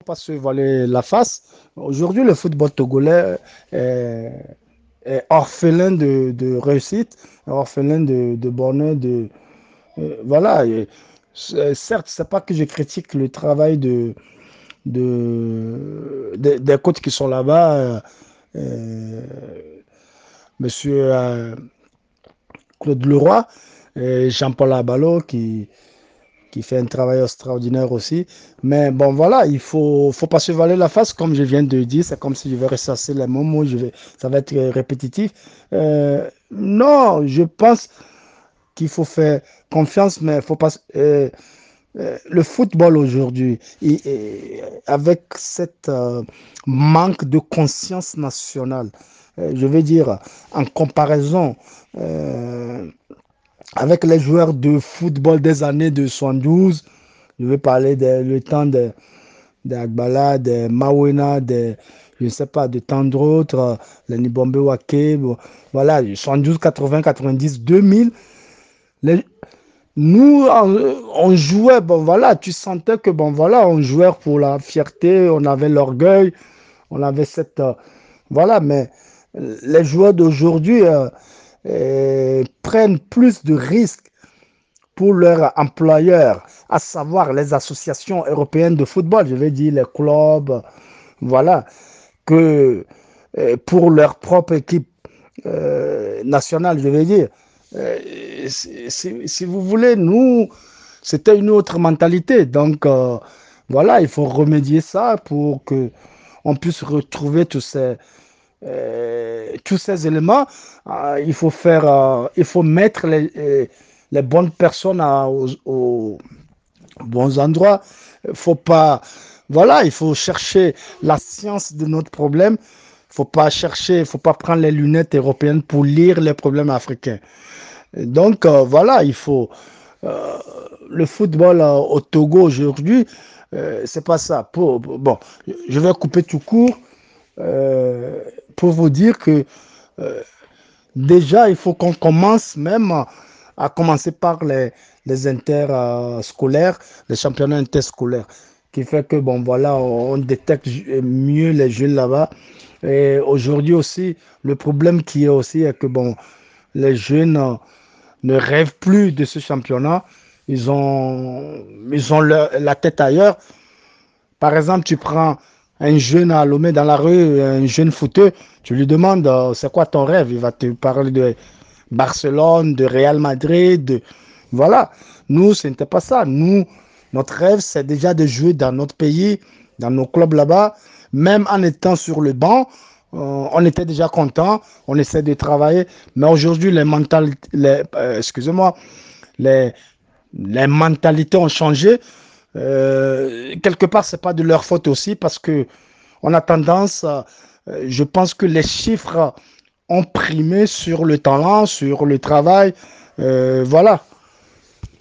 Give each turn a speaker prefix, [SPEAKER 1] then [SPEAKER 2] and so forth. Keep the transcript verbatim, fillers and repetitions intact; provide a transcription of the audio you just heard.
[SPEAKER 1] Pas se voiler la face. Aujourd'hui, le football togolais est, est orphelin de, de réussite, orphelin de, de bonheur. De, euh, voilà. Et, c'est- certes, c'est pas que je critique le travail de, de, de- des coachs qui sont là-bas. Euh, euh, Monsieur euh, Claude Leroy et Jean-Paul Abalo qui, qui fait un travail extraordinaire aussi. Mais bon, voilà, il faut, faut pas se voiler la face, comme je viens de dire. C'est comme si je vais ressasser les mêmes mots, je vais, ça va être euh, répétitif. Euh, non, je pense qu'il faut faire confiance, mais il faut pas. Euh, euh, le football aujourd'hui, il- il- avec cette euh, manque de conscience nationale, euh, je veux dire, en comparaison euh, avec les joueurs de football des années de soixante-douze, je veux parler de le temps de, de Agbala, de Mawena, de, je ne sais pas, de tant d'autres, euh, les Nibombe Wake, bon, voilà, soixante-douze, quatre-vingts, quatre-vingt-dix, deux mille. Les, nous, on, on jouait, bon voilà, tu sentais que, bon voilà, on jouait pour la fierté, on avait l'orgueil, on avait cette. Euh, voilà, mais les joueurs d'aujourd'hui euh, euh, prennent plus de risques pour leurs employeurs, à savoir les associations européennes de football, je vais dire les clubs, voilà, que euh, pour leur propre équipe euh, nationale, je vais dire. Euh, si, si- si vous voulez, nous, c'était une autre mentalité. Donc, euh, voilà, il faut remédier ça pour que on puisse retrouver tous ces, euh, tous ces éléments. Euh, il faut faire, euh, il faut mettre les, euh, les bonnes personnes à- aux, aux bons endroits. Il faut pas, voilà, il faut chercher la science de notre problème. Il faut pas chercher, il faut pas prendre les lunettes européennes pour lire les problèmes africains. Donc euh, voilà, il faut euh, le football euh, au Togo aujourd'hui, euh, c'est pas ça. Pour, bon, je vais couper tout court euh, pour vous dire que euh, déjà, il faut qu'on commence même à, à commencer par les, les interscolaires, les championnats interscolaires, qui fait que, bon, voilà, on, on détecte mieux les jeunes là-bas. Et aujourd'hui aussi, le problème qui est aussi est que, bon, les jeunes euh, ne rêvent plus de ce championnat. Ils ont, ils ont leur- la tête ailleurs. Par exemple, tu prends un jeune à Lomé dans la rue, un jeune footeux, tu lui demandes euh, c'est quoi ton rêve? Il va te parler de Barcelone, de Real Madrid. De... Voilà. Nous, ce n'était pas ça. Nous, notre rêve, c'est déjà de jouer dans notre pays, dans nos clubs là-bas. Même en étant sur le banc, euh, on était déjà content. On essaie de travailler. Mais aujourd'hui, les mentalités, les, euh, excusez-moi, les, les mentalités ont changé. Euh, quelque part, c'est pas de leur faute aussi parce que on a tendance, euh, je pense que les chiffres ont primé sur le talent, sur le travail. Euh, voilà.